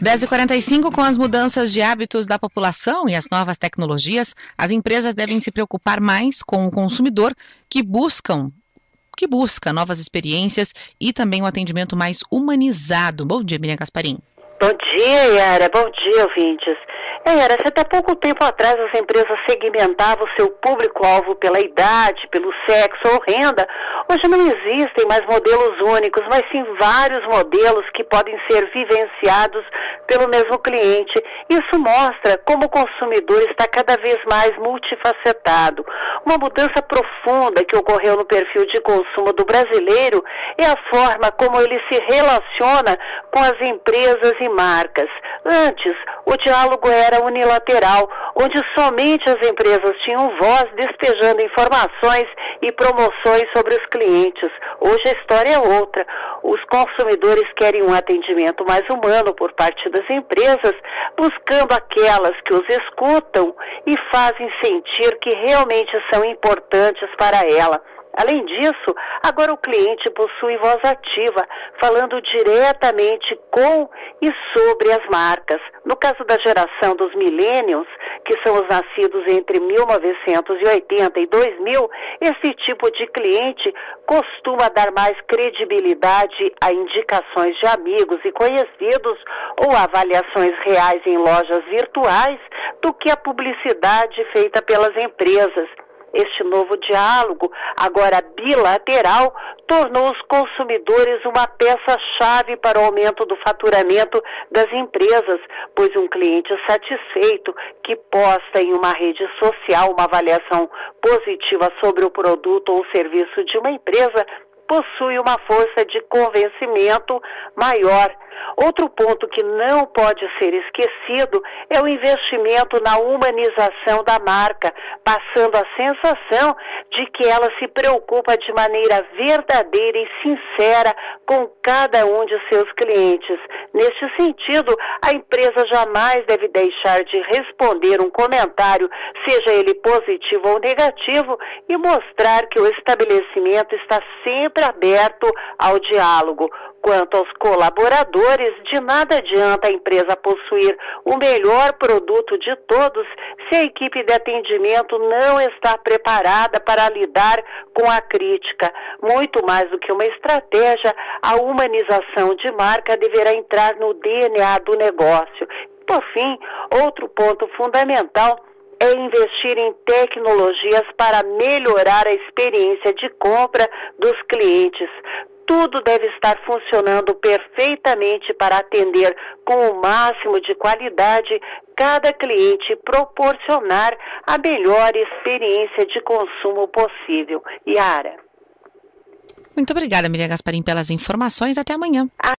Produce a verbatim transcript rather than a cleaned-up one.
dez e quarenta e cinco, com as mudanças de hábitos da população e as novas tecnologias, as empresas devem se preocupar mais com o consumidor que buscam, que busca novas experiências e também um atendimento mais humanizado. Bom dia, Miriam Gasparim. Bom dia, Yara. Bom dia, ouvintes. É, Yara, se até pouco tempo atrás as empresas segmentavam o seu público-alvo pela idade, pelo sexo ou renda, hoje não existem mais modelos únicos, mas sim vários modelos que podem ser vivenciados pelo mesmo cliente. Isso mostra como o consumidor está cada vez mais multifacetado. Uma mudança profunda que ocorreu no perfil de consumo do brasileiro é a forma como ele se relaciona com as empresas e marcas. Antes, o diálogo era unilateral, onde somente as empresas tinham voz despejando informações e promoções sobre os clientes. Hoje a história é outra. Os consumidores querem um atendimento mais humano por parte das empresas, buscando aquelas que os escutam e fazem sentir que realmente são importantes para ela. Além disso, agora o cliente possui voz ativa, falando diretamente com e sobre as marcas. No caso da geração dos millennials, que são os nascidos entre mil novecentos e oitenta e dois mil, esse tipo de cliente costuma dar mais credibilidade a indicações de amigos e conhecidos ou avaliações reais em lojas virtuais do que a publicidade feita pelas empresas. Este novo diálogo, agora bilateral, tornou os consumidores uma peça-chave para o aumento do faturamento das empresas, pois um cliente satisfeito que posta em uma rede social uma avaliação positiva sobre o produto ou serviço de uma empresa possui uma força de convencimento maior. Outro ponto que não pode ser esquecido é o investimento na humanização da marca, passando a sensação de que ela se preocupa de maneira verdadeira e sincera com cada um de seus clientes. Neste sentido, a empresa jamais deve deixar de responder um comentário, seja ele positivo ou negativo, e mostrar que o estabelecimento está sempre aberto ao diálogo. Quanto aos colaboradores, de nada adianta a empresa possuir o melhor produto de todos se a equipe de atendimento não está preparada para lidar com a crítica. Muito mais do que uma estratégia, a humanização de marca deverá entrar no D N A do negócio. Por fim, outro ponto fundamental é investir em tecnologias para melhorar a experiência de compra dos clientes. Tudo deve estar funcionando perfeitamente para atender com o máximo de qualidade cada cliente e proporcionar a melhor experiência de consumo possível. Yara. Muito obrigada, Miriam Gasparim, pelas informações. Até amanhã.